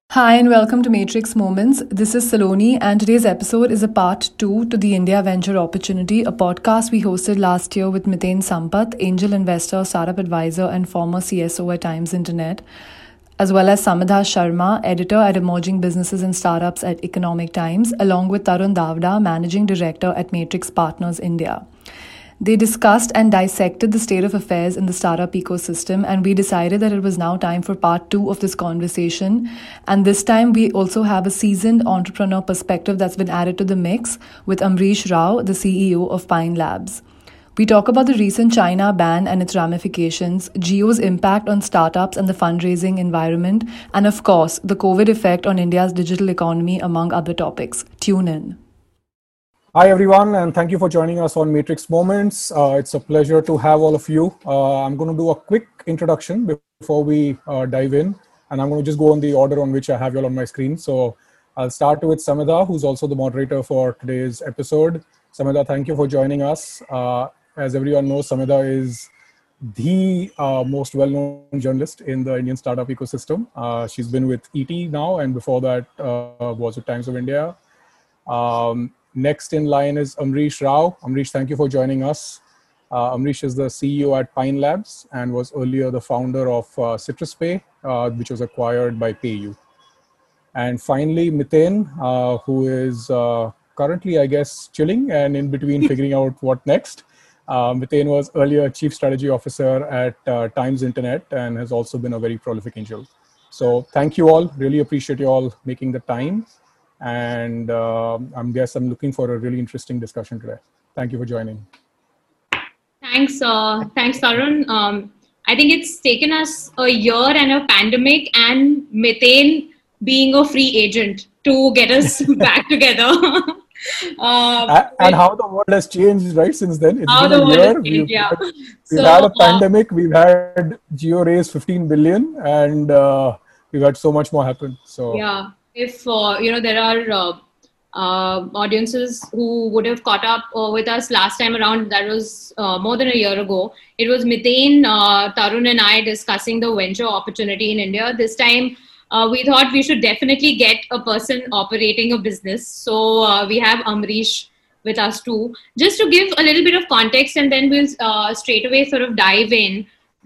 Hi and welcome to Matrix Moments. This is Saloni, and today's episode is a part two to the India Venture Opportunity, a podcast we hosted last year with Miten Sampath, angel investor, startup advisor, and former CSO at Times Internet, as well as Samadha Sharma, editor at Emerging Businesses and Startups at Economic Times, along with Tarun Davda, managing director at Matrix Partners India. They discussed and dissected the state of affairs in the startup ecosystem, and we decided that it was now time for part two of this conversation. And this time, we also have a seasoned entrepreneur perspective that's been added to the mix with Amrish Rao, the CEO of Pine Labs. We talk about the recent China ban and its ramifications, Jio's impact on startups and the fundraising environment, and of course, the COVID effect on India's digital economy, among other topics. Tune in. Hi, everyone, and thank you for joining us on Matrix Moments. It's a pleasure to have all of you. I'm going to do a quick introduction before we dive in, and I'm going to just go on the order on which I have you all on my screen. So I'll start with Samadha, who's also the moderator for today's episode. Samadha, thank you for joining us. As everyone knows, Samadha is the most well-known journalist in the Indian startup ecosystem. She's been with ET now, and before that was with Times of India. Next in line is Amrish Rao. Amrish, thank you for joining us. Amrish is the CEO at Pine Labs and was earlier the founder of CitrusPay, which was acquired by PayU. And finally, Miten, who is currently, I guess, chilling and in between figuring out what next. Miten was earlier Chief Strategy Officer at Times Internet and has also been a very prolific angel. So thank you all. Really appreciate you all making the time. And I guess I'm looking for a really interesting discussion today. Thank you for joining. Thanks, Tarun. I think it's taken us a year and a pandemic and Miten being a free agent to get us back together. And how the world has changed, right, since then. It's how been the a world year. has changed, yeah. We've had a pandemic. We've had Jio raise 15 billion, and we've had so much more happen. So yeah. If there are audiences who would have caught up with us last time around, that was more than a year ago. It was Miten, Tarun and I discussing the venture opportunity in India. This time, we thought we should definitely get a person operating a business. So we have Amrish with us too. Just to give a little bit of context, and then we'll straight away sort of dive in.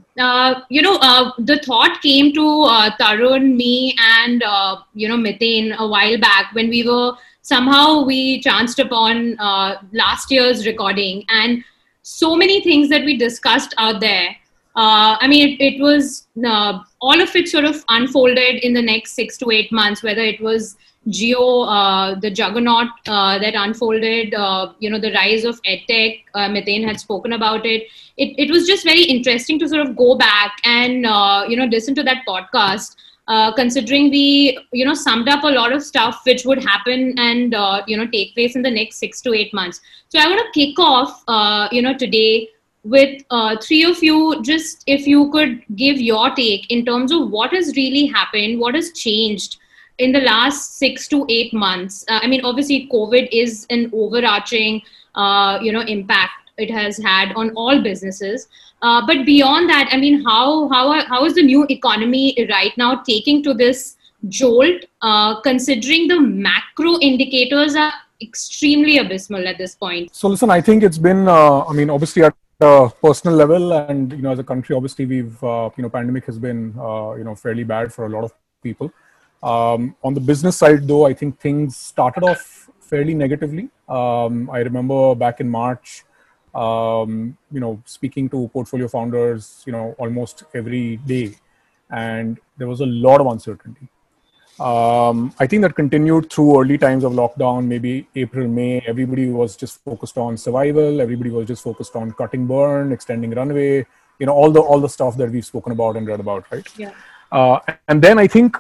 The thought came to Tarun, me, and Miten a while back when we chanced upon last year's recording, and so many things that we discussed out there. It was all of it sort of unfolded in the next 6 to 8 months, whether it was Jio, the juggernaut that unfolded, the rise of EdTech. Miten had spoken about it. It was just very interesting to sort of go back and, listen to that podcast, considering we, summed up a lot of stuff which would happen and, take place in the next 6 to 8 months. So I want to kick off, today with three of you, just if you could give your take in terms of what has really happened, what has changed in the last 6 to 8 months. Obviously, COVID is an overarching, impact it has had on all businesses. But beyond that, how is the new economy right now taking to this jolt, considering the macro indicators are extremely abysmal at this point? So listen, I think it's been, obviously at a personal level and, as a country, obviously we've, pandemic has been, fairly bad for a lot of people. On the business side, though, I think things started off fairly negatively. I remember back in March, speaking to portfolio founders, almost every day, and there was a lot of uncertainty. I think that continued through early times of lockdown, maybe April, May. Everybody was just focused on survival. Everybody was just focused on cutting burn, extending runway, all the stuff that we've spoken about and read about, right? Yeah. And then I think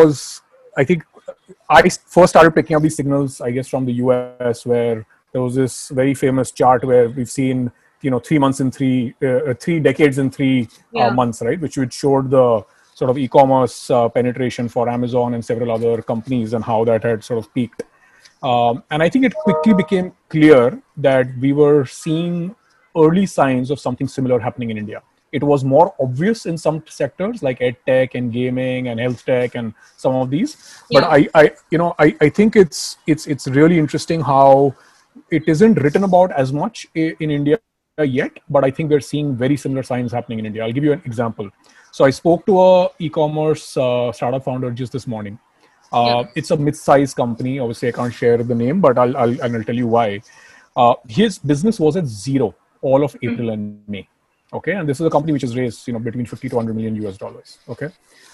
I first started picking up these signals, I guess, from the US, where there was this very famous chart where we've seen, 3 months in 3 decades in 3 months, right? Which showed the sort of e-commerce penetration for Amazon and several other companies and how that had sort of peaked. And I think it quickly became clear that we were seeing early signs of something similar happening in India. It was more obvious in some sectors like ed tech and gaming and health tech and some of these. But I think it's really interesting how it isn't written about as much in India yet, but I think we're seeing very similar signs happening in India. I'll give you an example. So I spoke to a e-commerce startup founder just this morning. It's a mid-sized company. Obviously, I can't share the name, but I'll tell you why. His business was at zero all of April and May. Okay, and this is a company which has raised between 50 to 100 million US dollars. Okay,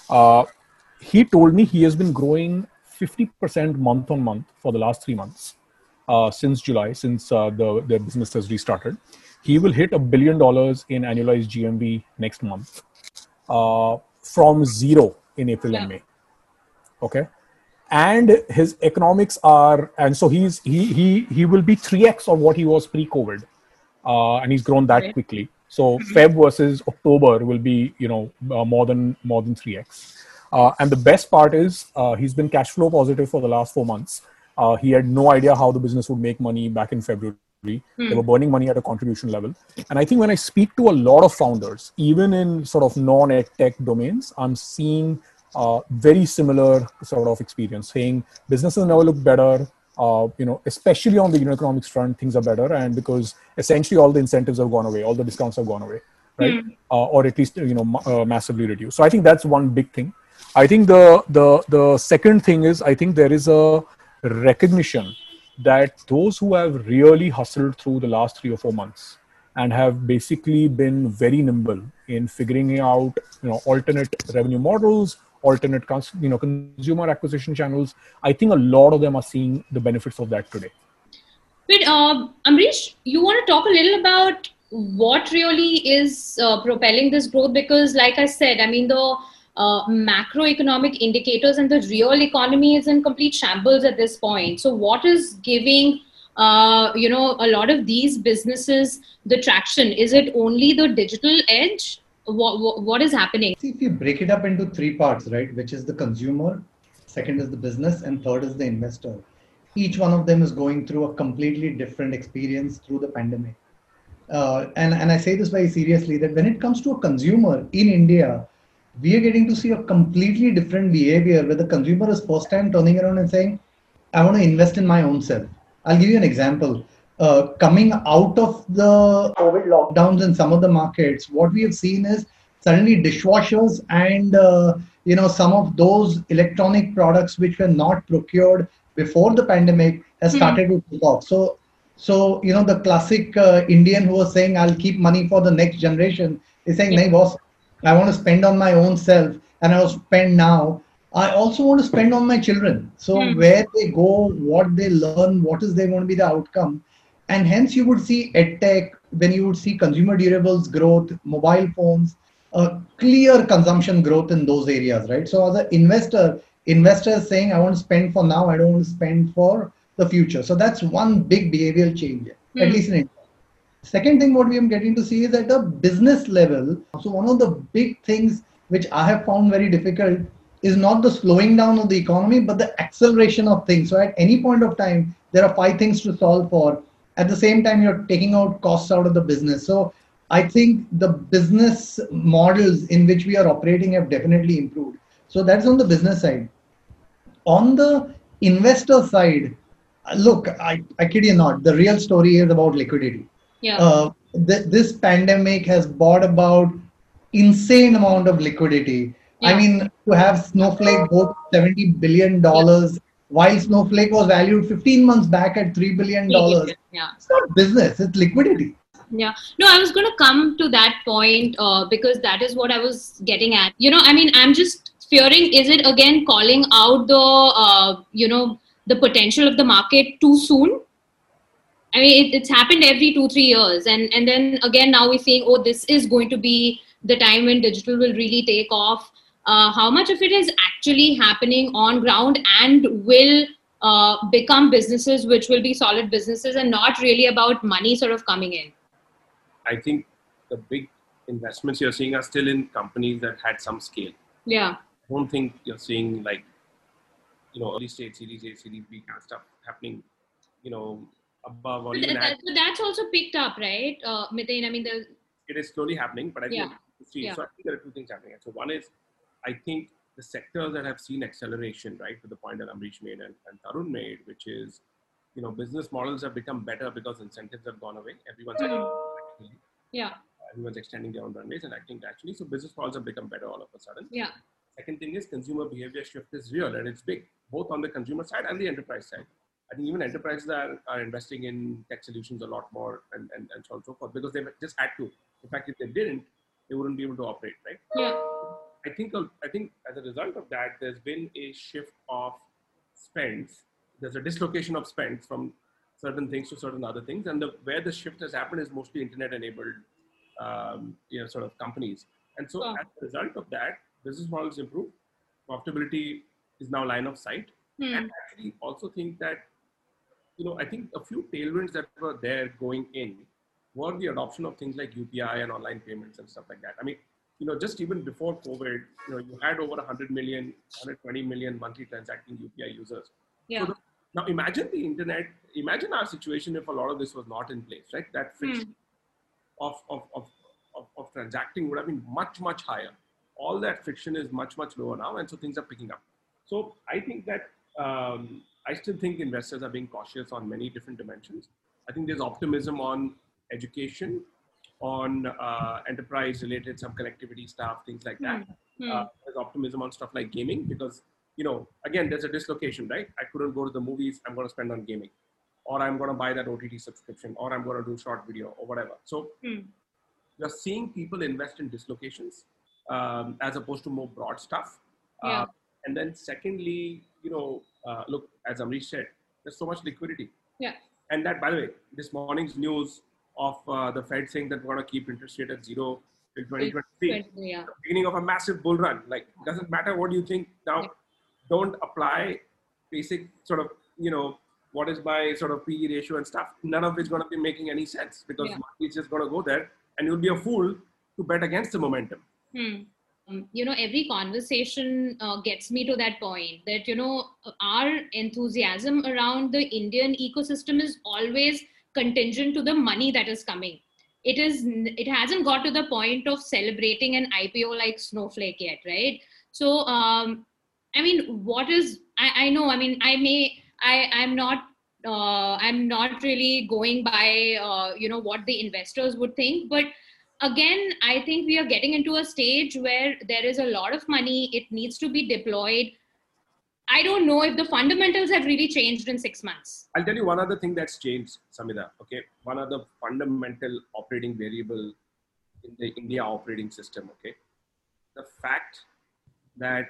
he told me he has been growing 50% month on month for the last 3 months since July, since the business has restarted. He will hit $1 billion in annualized GMV next month from zero in April and May. Okay, and his economics are, and so he will be 3x of what he was pre-COVID, and he's grown that quickly. So Feb versus October will be more than 3x. And the best part is he's been cash flow positive for the last 4 months. He had no idea how the business would make money back in February. They were burning money at a contribution level. And I think when I speak to a lot of founders, even in sort of non-ed tech domains, I'm seeing very similar sort of experience, saying businesses never look better. Especially on the unit economics front, things are better, and because essentially all the incentives have gone away, all the discounts have gone away, right? Or at least massively reduced. So I think that's one big thing. I think the second thing is, I think there is a recognition that those who have really hustled through the last 3 or 4 months and have basically been very nimble in figuring out alternate revenue models, alternate consumer acquisition channels, I think a lot of them are seeing the benefits of that today. But Amrish, you want to talk a little about what really is propelling this growth? Because like I said, I mean, the macroeconomic indicators and the real economy is in complete shambles at this point. So what is giving a lot of these businesses the traction? Is it only the digital edge? What is happening? See, if you break it up into 3 parts, right, which is the consumer, second is the business, and third is the investor. Each one of them is going through a completely different experience through the pandemic. And I say this very seriously, that when it comes to a consumer in India, we are getting to see a completely different behavior where the consumer is first time turning around and saying, I want to invest in my own self. I'll give you an example. Coming out of the COVID lockdowns in some of the markets, what we have seen is suddenly dishwashers and some of those electronic products which were not procured before the pandemic has started to take off. So the classic Indian who was saying, I'll keep money for the next generation, is saying, "Nahi boss, I want to spend on my own self, and I will spend now. I also want to spend on my children." So where they go, what they learn, what is they going to be the outcome. And hence you would see EdTech, when you would see consumer durables growth, mobile phones, clear consumption growth in those areas, right? So as an investor is saying, I want to spend for now, I don't want to spend for the future. So that's one big behavioral change, at least in India. Second thing, what we are getting to see is at a business level. So one of the big things which I have found very difficult is not the slowing down of the economy, but the acceleration of things. So at any point of time, there are 5 things to solve for. At the same time, you're taking out costs out of the business. So I think the business models in which we are operating have definitely improved. So that's on the business side. On the investor side, look, I kid you not, the real story is about liquidity. This pandemic has brought about insane amount of liquidity. I mean, to have Snowflake go $70 billion, while Snowflake was valued 15 months back at $3 billion. It's not business, it's liquidity. Yeah. No, I was going to come to that point because that is what I was getting at. I'm just fearing, is it again calling out the potential of the market too soon? I mean, it's happened every 2-3 years. And then again, now we're saying, oh, this is going to be the time when digital will really take off. How much of it is actually happening on ground and will become businesses which will be solid businesses and not really about money sort of coming in? I think the big investments you're seeing are still in companies that had some scale. Yeah. I don't think you're seeing early stage, Series A, Series B kind of stuff happening, above or even So that's also picked up, right, Miten? I mean, it is slowly happening, but I think see. Yeah. So I think there are two things happening. So one is, I think the sectors that have seen acceleration, right, to the point that Amrish made and Tarun made, which is, business models have become better because incentives have gone away. Yeah. Everyone's extending their own runways and acting actually. So business models have become better all of a sudden. Yeah. Second thing is consumer behavior shift is real and it's big, both on the consumer side and the enterprise side. I think even enterprises are investing in tech solutions a lot more and so on and so forth because they've just had to. In fact, if they didn't, they wouldn't be able to operate, right? Yeah. I think as a result of that, there's been a shift of spends. There's a dislocation of spends from certain things to certain other things. And where the shift has happened is mostly internet-enabled, sort of companies. And so as a result of that, business models improve. Profitability is now line of sight. And I actually also think that, I think a few tailwinds that were there going in were the adoption of things like UPI and online payments and stuff like that. I mean, just even before COVID, you had over 100 million, 120 million monthly transacting UPI users. Yeah. So now imagine the internet, imagine our situation if a lot of this was not in place, right? That friction of transacting would have been much, much higher. All that friction is much, much lower now. And so things are picking up. So I think that, I still think investors are being cautious on many different dimensions. I think there's optimism on education, on enterprise related, some connectivity stuff, things like that. There's optimism on stuff like gaming because, again, there's a dislocation, right? I couldn't go to the movies, I'm going to spend on gaming, or I'm going to buy that OTT subscription, or I'm going to do short video or whatever. So you're seeing people invest in dislocations as opposed to more broad stuff. Yeah. And then secondly, look, as Amrish said, there's so much liquidity. Yeah. And that, by the way, this morning's news of the Fed saying that we're going to keep interest rate at 0 till 2023, Yeah. the beginning of a massive bull run. Like, doesn't matter what you think now. Don't apply basic sort of, what is my sort of PE ratio and stuff. None of it's going to be making any sense because it's just going to go there, and you'll be a fool to bet against the momentum. Every conversation gets me to that point that, our enthusiasm around the Indian ecosystem is always contingent to the money that is coming. It hasn't got to the point of celebrating an IPO like Snowflake yet, right? So, I mean, I know, I mean, I'm not really going by, what the investors would think, but again, I think we are getting into a stage where there is a lot of money. It needs to be deployed. I don't know if the fundamentals have really changed in 6 months. I'll tell you one other thing that's changed, Samida. Okay, one other fundamental operating variable in the India operating system. Okay, the fact that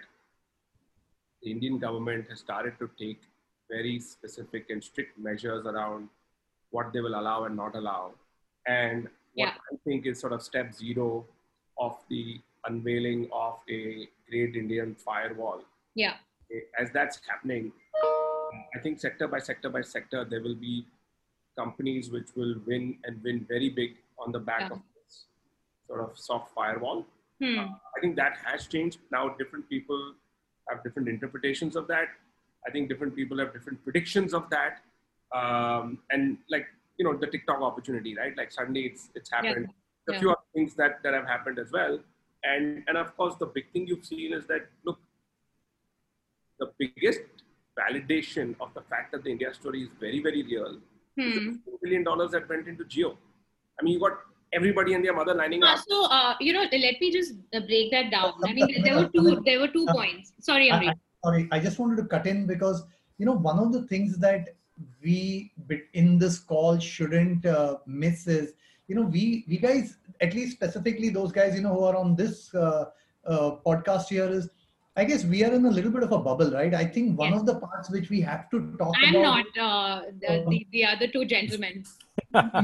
the Indian government has started to take very specific and strict measures around what they will allow and not allow, and what I think is sort of step zero of the unveiling of a great Indian firewall. Yeah. As that's happening, I think sector by sector by sector, there will be companies which will win and win very big on the back of this sort of soft firewall. I think that has changed. Now, different people have different interpretations of that. I think different people have different predictions of that. And like, the TikTok opportunity, right? Like suddenly it's happened. A few other things that have happened as well. And of course, the big thing you've seen is that, look, the biggest validation of the fact that the India story is very, very real is the $2 billion that went into Jio. I mean, you got everybody and their mother lining up. So, let me just break that down. I mean, there were two points. Sorry, Amrish. Sorry, I just wanted to cut in because, one of the things that we in this call shouldn't miss is, we guys, at least specifically those guys, who are on this podcast here is, I guess we are in a little bit of a bubble, right? I think one of the parts which we have to talk about. I'm not the other two gentlemen. I've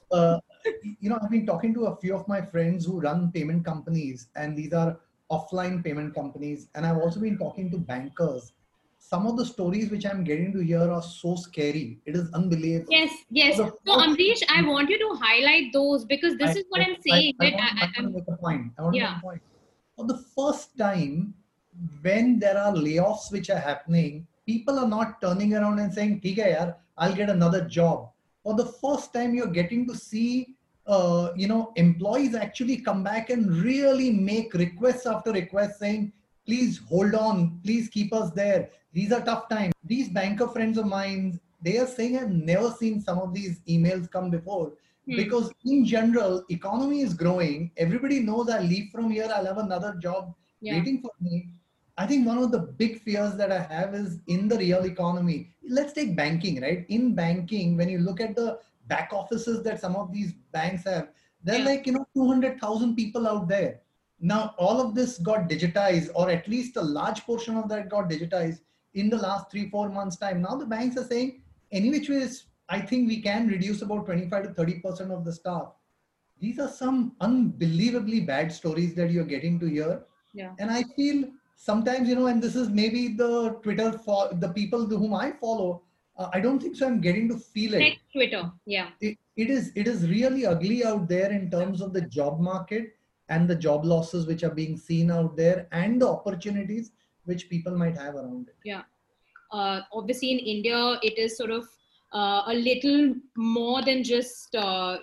been talking to a few of my friends who run payment companies, and these are offline payment companies. And I've also been talking to bankers. Some of the stories which I'm getting to hear are so scary. It is unbelievable. Yes. So, Amrish, I want you to highlight those because this is what I'm saying. I want to make a point. For the first time, when there are layoffs which are happening, people are not turning around and saying, "Theek hai yaar, I'll get another job." For the first time, you're getting to see employees actually come back and really make requests after requests saying, please hold on, please keep us there. These are tough times. These banker friends of mine, they are saying I've never seen some of these emails come before. Because in general, economy is growing. Everybody knows I'll leave from here, I'll have another job waiting for me. I think one of the big fears that I have is in the real economy. Let's take banking, right? In banking, when you look at the back offices that some of these banks have, they're like, 200,000 people out there. Now, all of this got digitized, or at least a large portion of that got digitized in the last 3-4 months' time. Now the banks are saying, any which ways, I think we can reduce about 25 to 30% of the staff. These are some unbelievably bad stories that you're getting to hear. And I feel sometimes, and this is maybe the Twitter for the people whom I follow, I don't think so I'm getting to feel it. Like Twitter, It is really ugly out there in terms of the job market and the job losses which are being seen out there and the opportunities which people might have around it. Obviously in India, it is sort of a little more than just a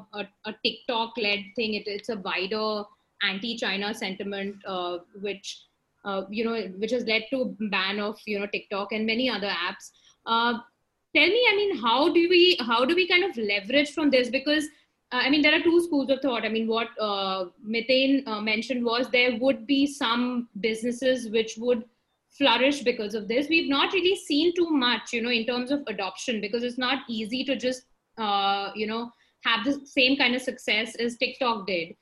TikTok-led thing. It's a wider anti-China sentiment, which has led to ban of TikTok and many other apps. Tell me, I mean, how do we kind of leverage from this? Because there are two schools of thought. I mean, what Miten mentioned was there would be some businesses which would flourish because of this. We've not really seen too much, in terms of adoption, because it's not easy to just, have the same kind of success as TikTok did.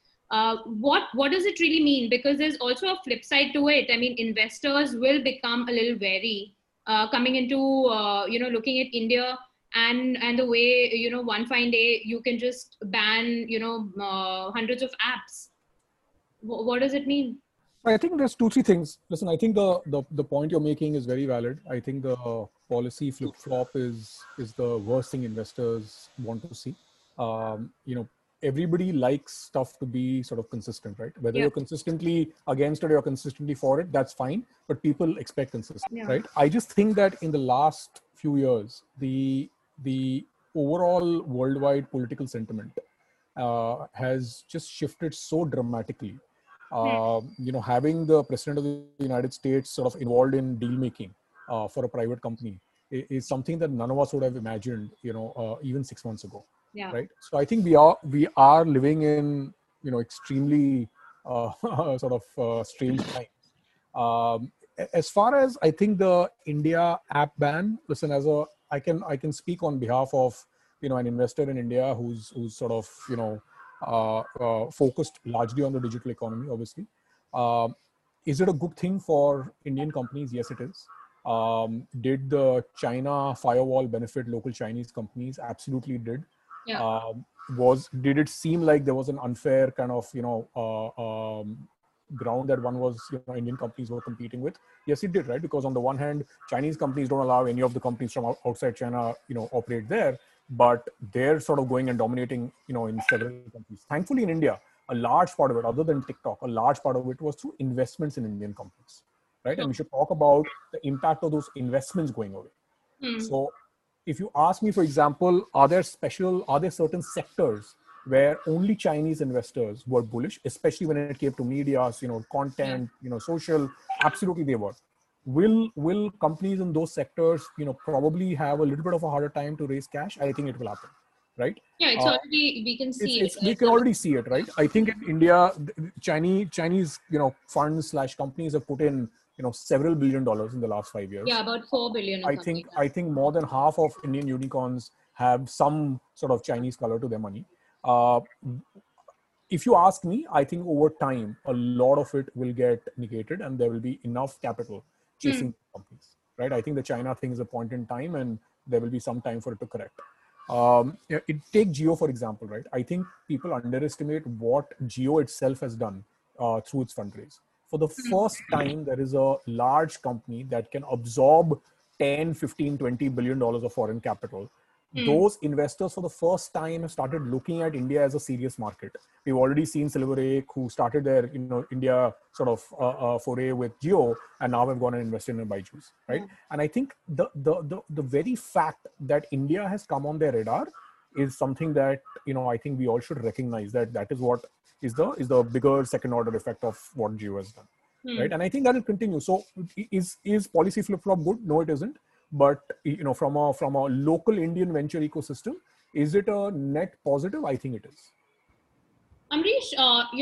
What does it really mean? Because there's also a flip side to it. I mean, investors will become a little wary coming into, looking at India and the way, one fine day you can just ban, hundreds of apps. What does it mean? I think there's 2-3 things. Listen, I think the point you're making is very valid. I think the policy flip-flop is the worst thing investors want to see. Everybody likes stuff to be sort of consistent, right? Whether you're consistently against it or consistently for it, that's fine. But people expect consistency, right? I just think that in the last few years, the overall worldwide political sentiment has just shifted so dramatically. Having the president of the United States sort of involved in deal making for a private company is something that none of us would have imagined, even 6 months ago. Right. So I think we are living in, extremely sort of strange times. As far as I think the India app ban, listen, I can speak on behalf of, an investor in India who's sort of, focused largely on the digital economy, obviously. Is it a good thing for Indian companies? Yes, it is. Did the China firewall benefit local Chinese companies? Absolutely did. Did it seem like there was an unfair kind of, ground that Indian companies were competing with? Yes, it did, right? Because on the one hand, Chinese companies don't allow any of the companies from outside China, operate there. But they're sort of going and dominating, in several countries. Thankfully, in India, a large part of it, other than TikTok, a large part of it was through investments in Indian companies, right? And we should talk about the impact of those investments going away. So if you ask me, for example, are there certain sectors where only Chinese investors were bullish, especially when it came to media, content, social? Absolutely, they were. Will companies in those sectors, we can have a harder time to raise cash? I think it will happen, right? It's already, we can see it. We can already see it, right? I think in India, Chinese, funds / companies have put in, several $1 billion in the last 5 years. Yeah, about 4 billion. I think more than half of Indian unicorns have some sort of Chinese color to their money. If you ask me, I think over time, a lot of it will get negated and there will be enough capital chasing companies, right? I think the China thing is a point in time and there will be some time for it to correct. Take Jio, for example, right? I think people underestimate what Jio itself has done through its fundraise. For the first time, there is a large company that can absorb 10, 15, $20 billion of foreign capital. Those investors for the first time have started looking at India as a serious market. We've already seen Silver Lake, who started their India sort of foray with Jio, and now have gone and invested in Byju's, right? And I think the very fact that India has come on their radar is something that, I think we all should recognize that is what is the bigger second order effect of what Jio has done. Right. And I think that will continue. So is policy flip-flop good? No, it isn't. But from a local Indian venture ecosystem, is it a net positive? I think it is. Amrish,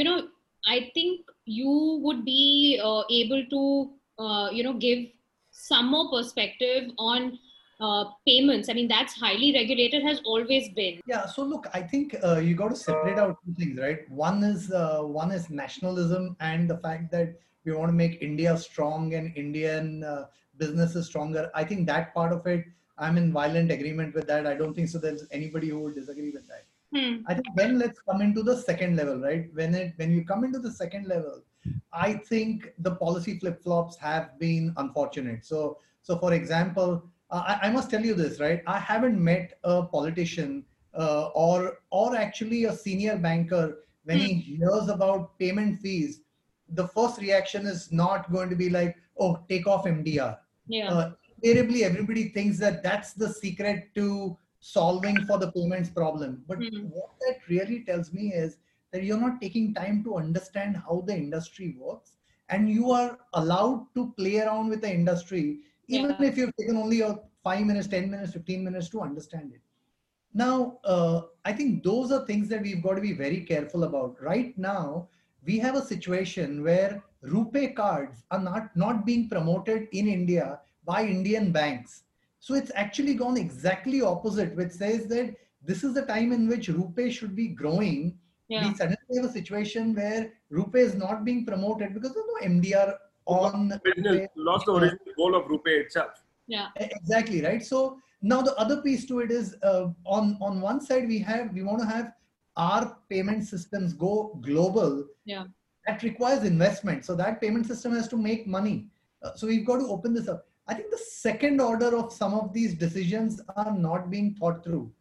I think you would be able to, give some more perspective on payments. I mean, that's highly regulated, has always been. Yeah. So look, I think you got to separate out two things, right? One is nationalism and the fact that we want to make India strong and Indian businesses stronger. I think that part of it, I'm in violent agreement with that. I don't think so there's anybody who would disagree with that. I think then let's come into the second level, right? When you come into the second level, I think the policy flip-flops have been unfortunate. So for example, I must tell you this, right? I haven't met a politician or actually a senior banker when he hears about payment fees. The first reaction is not going to be like, oh, take off MDR. Yeah. Invariably, everybody thinks that that's the secret to solving for the payments problem. But what that really tells me is that you're not taking time to understand how the industry works, and you are allowed to play around with the industry, even if you've taken only 5 minutes, 10 minutes, 15 minutes to understand it. Now, I think those are things that we've got to be very careful about. Right now, we have a situation where RuPay cards are not being promoted in India by Indian banks. So it's actually gone exactly opposite, which says that this is the time in which RuPay should be growing. We suddenly have a situation where RuPay is not being promoted because there's no MDR on. Lost the original goal of RuPay itself. Yeah, exactly, right. So now the other piece to it is on one side we want to have our payment systems go global. Yeah, that requires investment. So that payment system has to make money. So we've got to open this up. I think the second order of some of these decisions are not being thought through.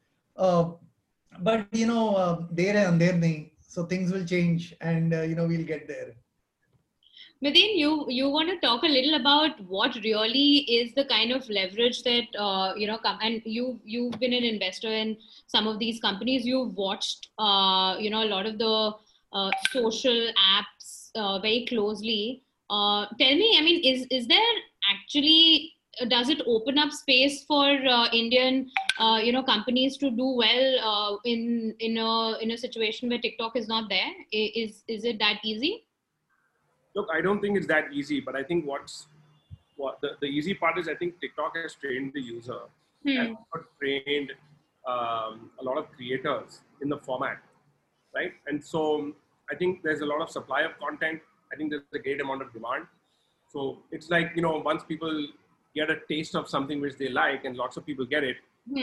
But there and there nahi. So things will change, and we'll get there. Miten, you want to talk a little about what really is the kind of leverage that and you've been an investor in some of these companies. You've watched a lot of the social apps very closely. Tell me, I mean, is there actually, does it open up space for Indian companies to do well in a situation where TikTok is not there? Is it that easy? Look, I don't think it's that easy, but I think the easy part is I think TikTok has trained the user and trained a lot of creators in the format, right? And so I think there's a lot of supply of content. I think there's a great amount of demand. So it's like, once people get a taste of something which they like and lots of people get it,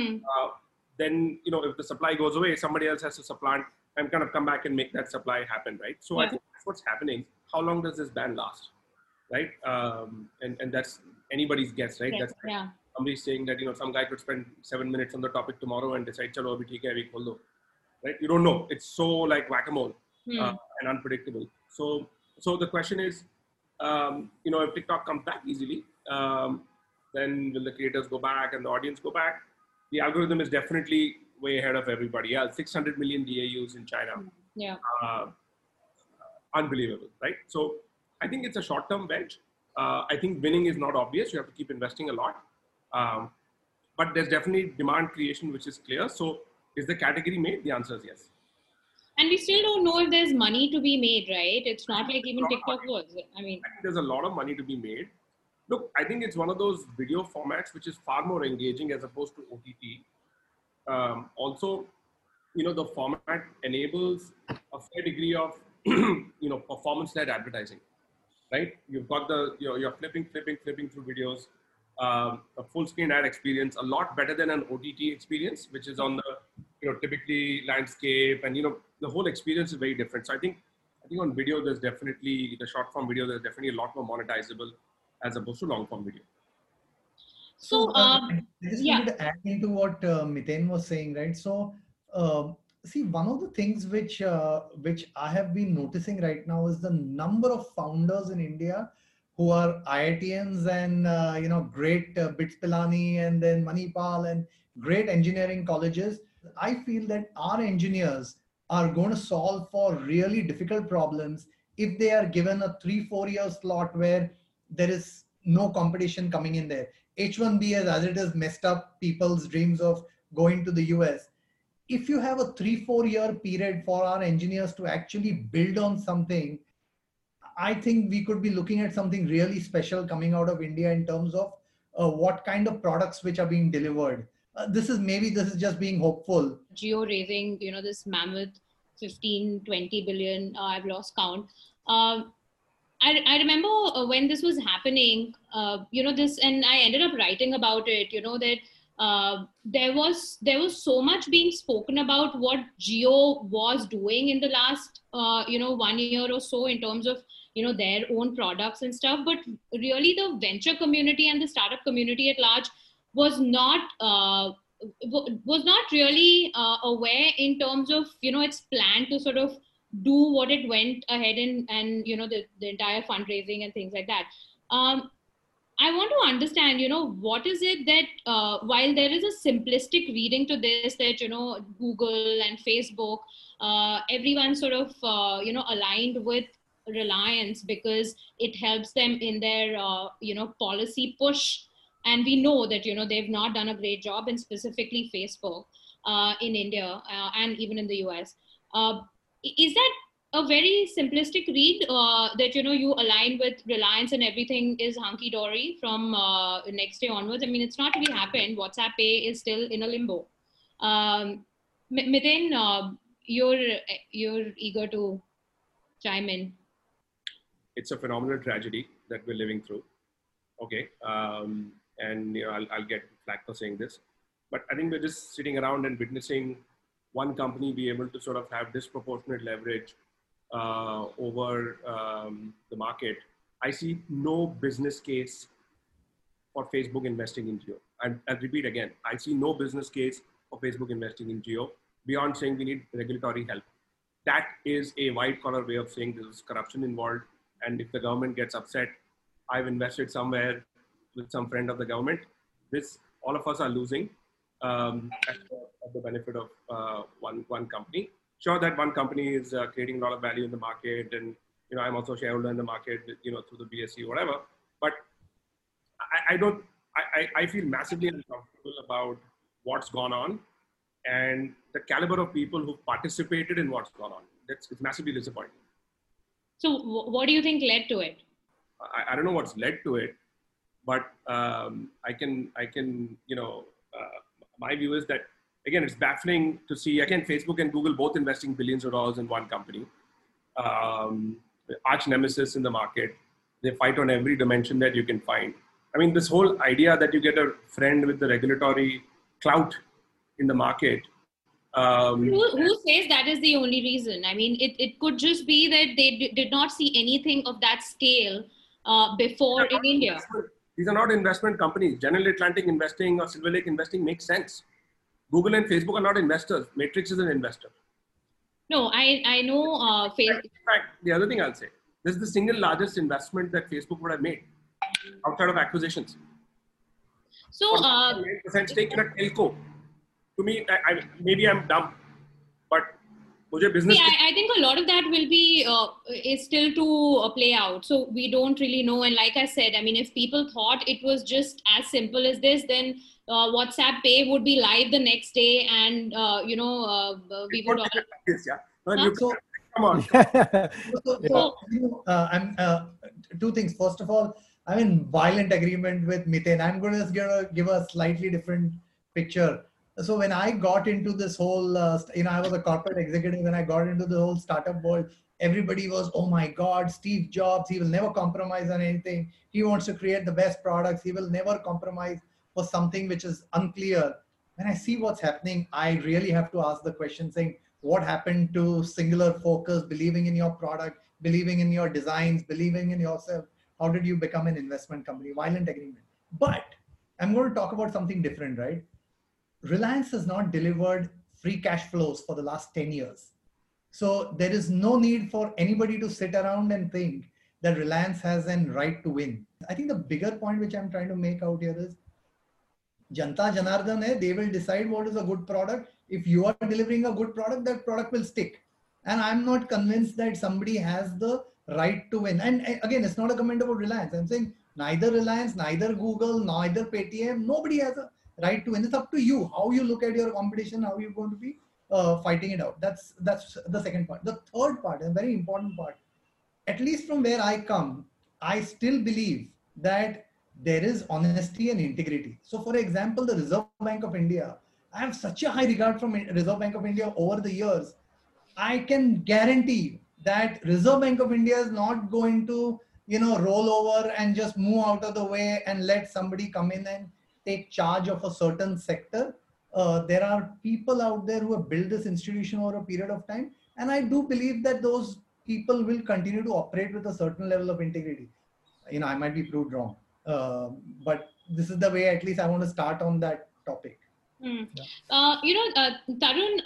then, if the supply goes away, somebody else has to supplant and kind of come back and make that supply happen, right? So I think that's what's happening. How long does this ban last, right? And that's anybody's guess, right? That's like somebody saying that, some guy could spend 7 minutes on the topic tomorrow and decide, chalo, abhi theek hai, abhi khol do, right? You don't know. It's so like whack-a-mole and unpredictable. So the question is, if TikTok comes back easily, then will the creators go back and the audience go back? The algorithm is definitely way ahead of everybody. Yeah, 600 million DAUs in China. Yeah. Unbelievable, right? So I think it's a short-term wedge. I think winning is not obvious. You have to keep investing a lot. But there's definitely demand creation, which is clear. So is the category made? The answer is yes. And we still don't know if there's money to be made, right? It's not like even TikTok was. I think there's a lot of money to be made. Look, I think it's one of those video formats which is far more engaging as opposed to OTT. Also, the format enables a fair degree of, performance-led advertising, right? You've got you're flipping through videos, a full-screen ad experience, a lot better than an OTT experience, which is on the, typically landscape, and, the whole experience is very different. So I think on video, there's definitely, the short-form video, there's definitely a lot more monetizable as opposed to long-form video. So I just wanted to add into what Miten was saying, right? So see, one of the things which I have been noticing right now is the number of founders in India who are IITians and great BITS Pilani and then Manipal and great engineering colleges I feel that our engineers are going to solve for really difficult problems if they are given a 3-4 year slot where there is no competition coming in there. H1B as it is messed up people's dreams of going to the US. If you have a 3-4 year period for our engineers to actually build on something, I think we could be looking at something really special coming out of India in terms of what kind of products which are being delivered. This is just being hopeful. Jio raising, this mammoth 15-20 billion, I've lost count. I remember when this was happening, this, and I ended up writing about it, that there was so much being spoken about what Jio was doing in the last, 1 year or so in terms of, their own products and stuff. But really the venture community and the startup community at large was not really aware in terms of, its plan to sort of do what it went ahead and the entire fundraising and things like that. I want to understand, what is it that while there is a simplistic reading to this, that, Google and Facebook, everyone sort of, aligned with Reliance because it helps them in their, policy push. And we know that, they've not done a great job, and specifically Facebook in India and even in the US. Is that a very simplistic read that, you align with Reliance and everything is hunky-dory from next day onwards? I mean, it's not really happened. WhatsApp Pay is still in a limbo. Miten, you're eager to chime in. It's a phenomenal tragedy that we're living through. Okay. And I'll get flack for saying this, but I think we're just sitting around and witnessing one company be able to sort of have disproportionate leverage over the market. I see no business case for Facebook investing in Jio. And I'll repeat again, I see no business case for Facebook investing in Jio beyond saying we need regulatory help. That is a white collar way of saying there's corruption involved. And if the government gets upset, I've invested somewhere with some friend of the government, all of us are losing at the benefit of one company. Sure, that one company is creating a lot of value in the market, and I'm also a shareholder in the market, through the BSE or whatever. But I feel massively uncomfortable about what's gone on and the caliber of people who participated in what's gone on. It's massively disappointing. So, what do you think led to it? I don't know what's led to it. But I can, my view is that, again, it's baffling to see, again, Facebook and Google both investing billions of dollars in one company. Arch nemesis in the market. They fight on every dimension that you can find. I mean, this whole idea that you get a friend with the regulatory clout in the market. Who says that is the only reason? I mean, it could just be that they did not see anything of that scale before in India. These are not investment companies. General Atlantic investing or Silver Lake investing makes sense. Google and Facebook are not investors. Matrix is an investor. No, I know Facebook. In fact, the other thing I'll say, this is the single largest investment that Facebook would have made outside of acquisitions. So, 8% stake in a telco. To me, maybe I'm dumb, but business. I think a lot of that will be is still to play out. So we don't really know. And like I said, I mean, if people thought it was just as simple as this, then WhatsApp Pay would be live the next day, and we would all. Come on. Two things. First of all, I'm in violent agreement with Miten. I'm going to give a slightly different picture. So when I got into this whole, I was a corporate executive. When I got into the whole startup world, everybody was, oh my God, Steve Jobs, he will never compromise on anything. He wants to create the best products. He will never compromise for something which is unclear. When I see what's happening, I really have to ask the question saying, what happened to singular focus, believing in your product, believing in your designs, believing in yourself? How did you become an investment company? Violent agreement. But I'm going to talk about something different, right? Reliance has not delivered free cash flows for the last 10 years. So there is no need for anybody to sit around and think that Reliance has a right to win. I think the bigger point which I'm trying to make out here is Janta Janardhan, they will decide what is a good product. If you are delivering a good product, that product will stick. And I'm not convinced that somebody has the right to win. And again, it's not a comment about Reliance. I'm saying neither Reliance, neither Google, neither Paytm, nobody has a right to win. It's up to you how you look at your competition, how you're going to be fighting it out. That's the second part. The third part, a very important part, at least from where I come, I still believe that there is honesty and integrity. So, for example, the Reserve Bank of India, I have such a high regard from Reserve Bank of India over the years. I can guarantee that Reserve Bank of India is not going to, roll over and just move out of the way and let somebody come in and take charge of a certain sector. There are people out there who have built this institution over a period of time, and I do believe that those people will continue to operate with a certain level of integrity. I might be proved wrong, but this is the way at least I want to start on that topic. Yeah. Tarun,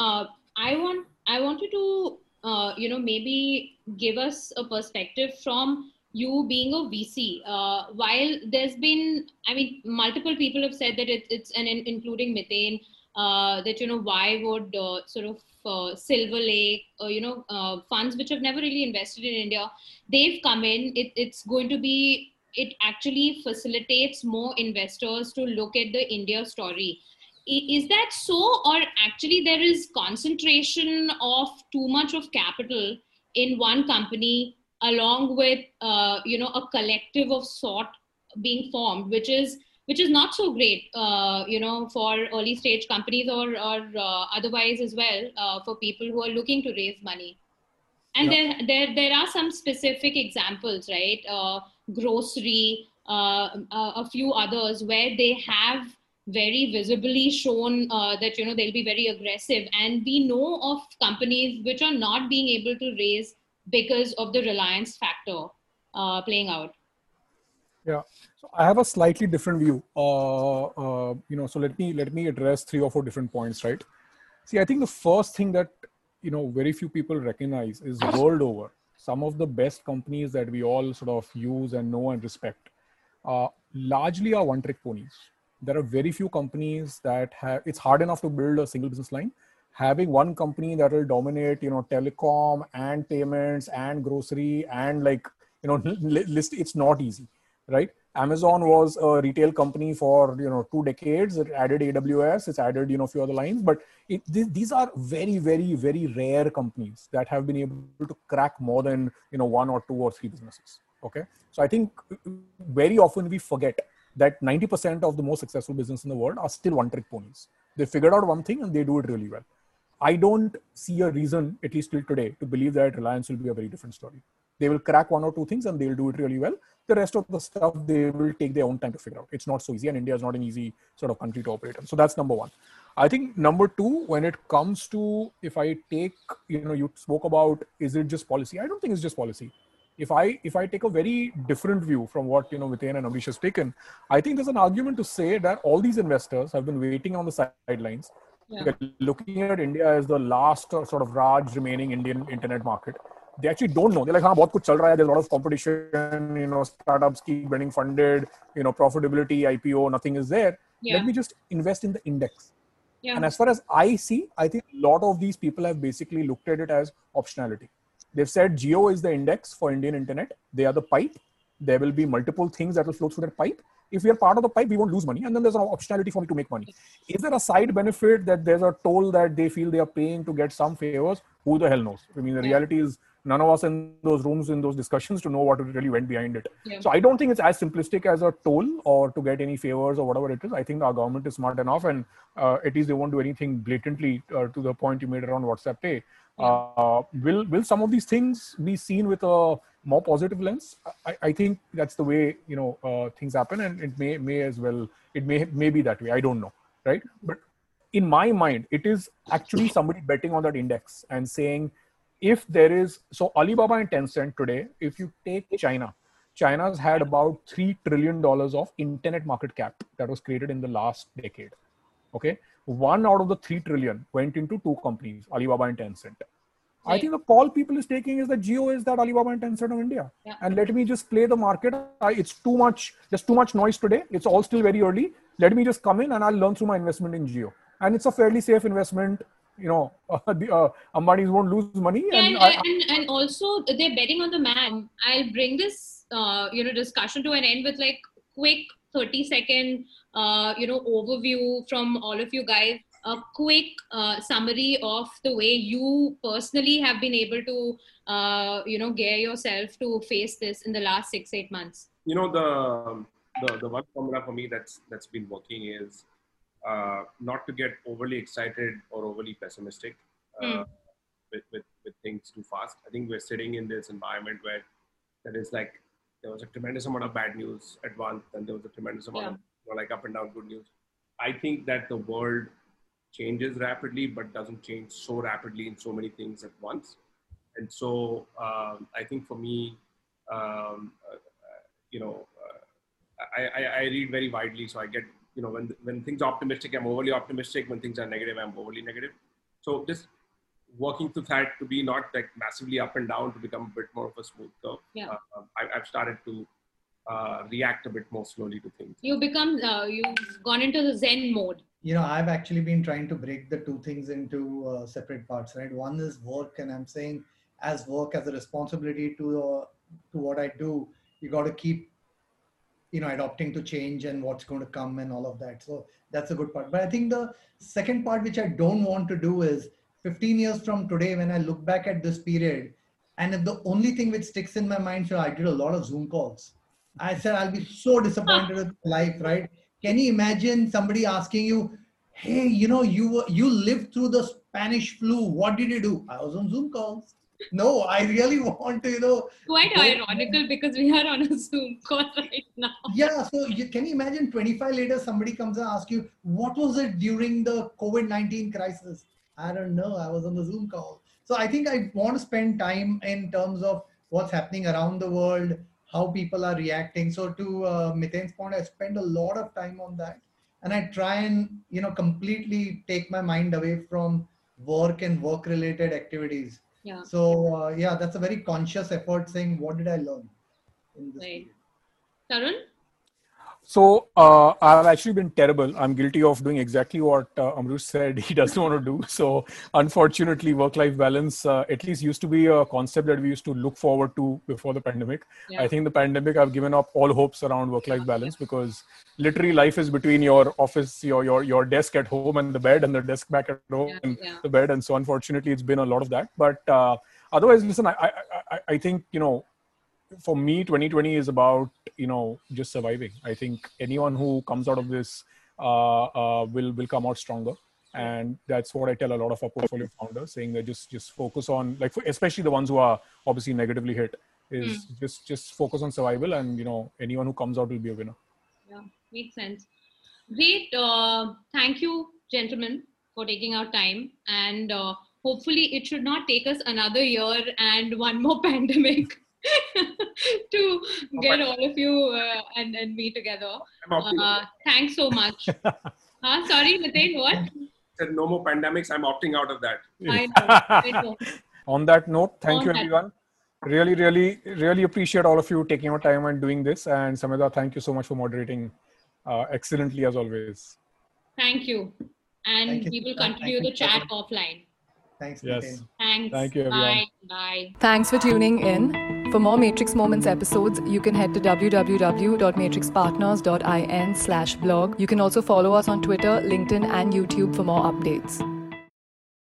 I want you to maybe give us a perspective from you being a VC. While there's been, multiple people have said that it's and including Miten, that why would sort of Silver Lake, funds which have never really invested in India, they've come in. It's going to be, it actually facilitates more investors to look at the India story. Is that so, or actually there is concentration of too much of capital in one company, along with a collective of sort being formed, which is not so great, for early stage companies or otherwise as well, for people who are looking to raise money. And there are some specific examples, right? Grocery, a few others where they have very visibly shown that they'll be very aggressive, and we know of companies which are not being able to raise because of the reliance factor playing out. Yeah, so I have a slightly different view. So let me address 3 or 4 different points, right? See, I think the first thing that very few people recognize is world over, some of the best companies that we all sort of use and know and respect largely are one-trick ponies. There are very few companies that have, it's hard enough to build a single business line. Having one company that will dominate, telecom and payments and grocery and list, it's not easy, right? Amazon was a retail company for, 2 decades. It added AWS, it's added, a few other lines, but these are very, very, very rare companies that have been able to crack more than, 1 or 2 or 3 businesses. Okay. So I think very often we forget that 90% of the most successful business in the world are still one-trick ponies. They figured out one thing and they do it really well. I don't see a reason, at least till today, to believe that Reliance will be a very different story. They will crack 1 or 2 things and they'll do it really well. The rest of the stuff, they will take their own time to figure out. It's not so easy, and India is not an easy sort of country to operate in. So that's number 1. I think number 2, when it comes to, if I take, you spoke about, is it just policy? I don't think it's just policy. If I take a very different view from what Miten and Amrish has taken, I think there's an argument to say that all these investors have been waiting on the sidelines. Yeah. Looking at India as the last sort of large remaining Indian internet market. They actually don't know. They're like, bahut kuch chal raha hai. There's a lot of competition, startups keep getting funded, profitability, IPO, nothing is there. Yeah. Let me just invest in the index. Yeah. And as far as I see, I think a lot of these people have basically looked at it as optionality. They've said Jio is the index for Indian internet. They are the pipe. There will be multiple things that will flow through that pipe. If we are part of the pipe, we won't lose money. And then there's an optionality for me to make money. Is there a side benefit that there's a toll that they feel they are paying to get some favors? Who the hell knows? I mean, the reality is none of us in those rooms, in those discussions to know what really went behind it. Yeah. So I don't think it's as simplistic as a toll or to get any favors or whatever it is. I think our government is smart enough, and at least they won't do anything blatantly to the point you made around WhatsApp Pay. Yeah. Will some of these things be seen with a more positive lens? I think that's the way things happen, and it may as well, it may be that way. I don't know, right? But in my mind, it is actually somebody betting on that index and saying, if there is, so Alibaba and Tencent today, if you take China's had about $3 trillion of internet market cap that was created in the last decade. Okay. 1 out of the 3 trillion went into 2 companies, Alibaba and Tencent. Right. I think the call people is taking is that Jio is that Alibaba and Tencent of India. Yeah. And let me just play the market. It's too much, there's too much noise today. It's all still very early. Let me just come in and I'll learn through my investment in Jio. and it's a fairly safe investment. The Ambanis won't lose money. And also they're betting on the man. I'll bring this discussion to an end with like quick 30-second overview from all of you guys. A quick summary of the way you personally have been able to gear yourself to face this in the last 6-8 months. The one formula for me that's been working is not to get overly excited or overly pessimistic with things too fast. I think we're sitting in this environment where there was a tremendous amount of bad news at once, and there was a tremendous amount of up and down good news. I think that the world changes rapidly, but doesn't change so rapidly in so many things at once. And so I think for me, I read very widely. So I get, when things are optimistic, I'm overly optimistic. When things are negative, I'm overly negative. So just working through that to be not like massively up and down, to become a bit more of a smooth curve. Yeah. I've started to react a bit more slowly to things. You've gone into the Zen mode. I've actually been trying to break the two things into separate parts, right? One is work, and I'm saying as work, as a responsibility to what I do, you got to keep, adopting to change and what's going to come and all of that. So that's a good part. But I think the second part, which I don't want to do, is 15 years from today, when I look back at this period, and if the only thing which sticks in my mind, I did a lot of Zoom calls. I said, I'll be so disappointed with life, right? Can you imagine somebody asking you, hey, you lived through the Spanish flu. What did you do? I was on Zoom calls. No, I really want to, Quite ironical, because we are on a Zoom call right now. Yeah. So can you imagine 25 later, somebody comes and asks you, what was it during the COVID-19 crisis? I don't know. I was on the Zoom call. So I think I want to spend time in terms of what's happening around the world, how people are reacting. So to Mitain's point, I spend a lot of time on that. And I try and, completely take my mind away from work and work-related activities. Yeah. So, that's a very conscious effort, saying, what did I learn in this period? Tarun? So I've actually been terrible. I'm guilty of doing exactly what Amrush said he doesn't want to do. So unfortunately, work-life balance at least used to be a concept that we used to look forward to before the pandemic. Yeah. I think the pandemic, I've given up all hopes around work-life balance, because literally life is between your office, your desk at home and the bed, and the desk back at home and the bed. And so unfortunately, it's been a lot of that. But otherwise, listen, I think, for me, 2020 is about, just surviving. I think anyone who comes out of this will come out stronger. And that's what I tell a lot of our portfolio founders, saying that just focus on, especially the ones who are obviously negatively hit, is just focus on survival, and, anyone who comes out will be a winner. Yeah, makes sense. Great. Thank you, gentlemen, for taking our time. And hopefully it should not take us another year and one more pandemic to get all of you and me together. Thanks so much. Sorry, Mitain, what? Said no more pandemics. I'm opting out of that. I know. On that note, thank you, everyone. Really, really, really appreciate all of you taking your time and doing this. And Sameda, thank you so much for moderating excellently as always. Thank you. And we will continue the chat offline. Thanks. Yes. Thanks. Thank you, everyone. Bye. Thanks for tuning in. For more Matrix Moments episodes, you can head to www.matrixpartners.in/blog. You can also follow us on Twitter, LinkedIn, and YouTube for more updates.